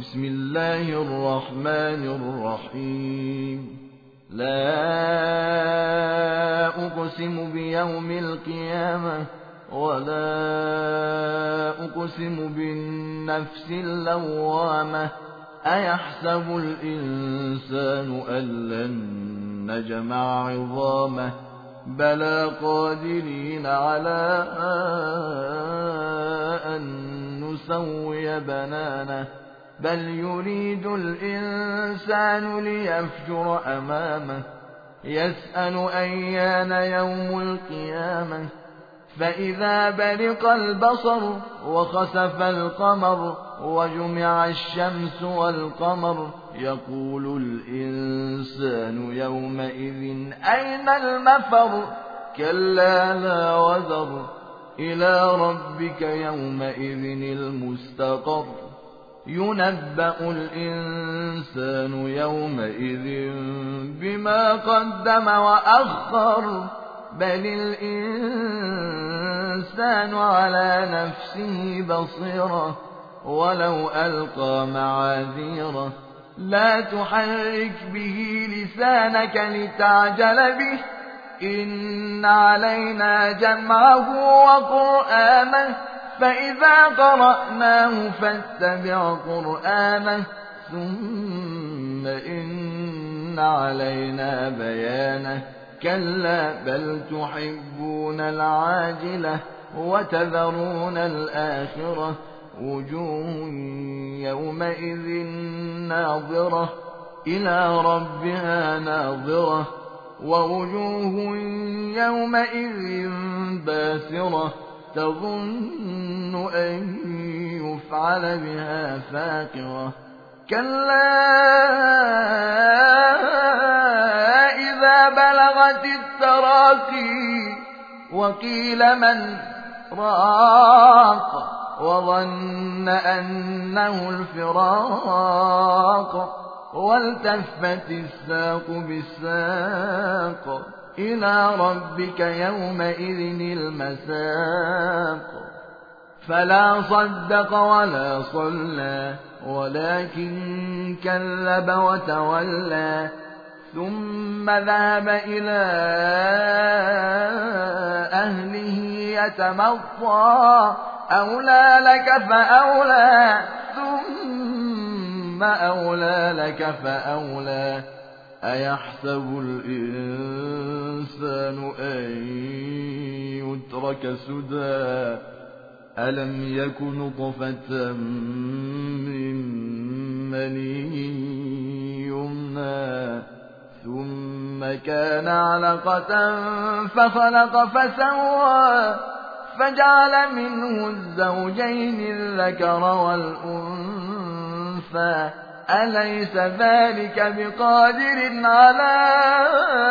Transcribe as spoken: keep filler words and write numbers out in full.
بسم الله الرحمن الرحيم لا أقسم بيوم القيامة ولا أقسم بالنفس اللوامة أيحسب الإنسان أن لن نجمع عظامه بلى قادرين على أن نسوي بنانه بل يريد الإنسان ليفجر أمامه يسأل أيان يوم القيامة فإذا برق البصر وخسف القمر وجمع الشمس والقمر يقول الإنسان يومئذ أين المفر كلا لا وزر إلى ربك يومئذ المستقر ينبأ الإنسان يومئذ بما قدم وأخر بل الإنسان على نفسه بصيرة ولو ألقى معاذيره لا تحرك به لسانك لتعجل به إن علينا جمعه وقرآنه فإذا قرأناه فاتبع قرآنه ثم إن علينا بيانه كلا بل تحبون العاجلة وتذرون الآخرة وجوه يومئذ ناظرة إلى ربها ناظرة ووجوه يومئذ باسرة تظن أن يفعل بها فاقرة كلا إذا بلغت التراقي وقيل من راق وظن أنه الفراق والتفت الساق بالساق إلى ربك يومئذ المساق فلا صدق ولا صلى ولكن كذب وتولى ثم ذهب إلى أهله يتمطى أولى لك فأولى ثم أولى لك فأولى أيحسب الإنسان أن يترك سدى ألم يك نطفة من مني يمنى ثم كان علقة فخلق فسوى فجعل منه الزوجين الذكر والأنثى أليس ذلك بقادر على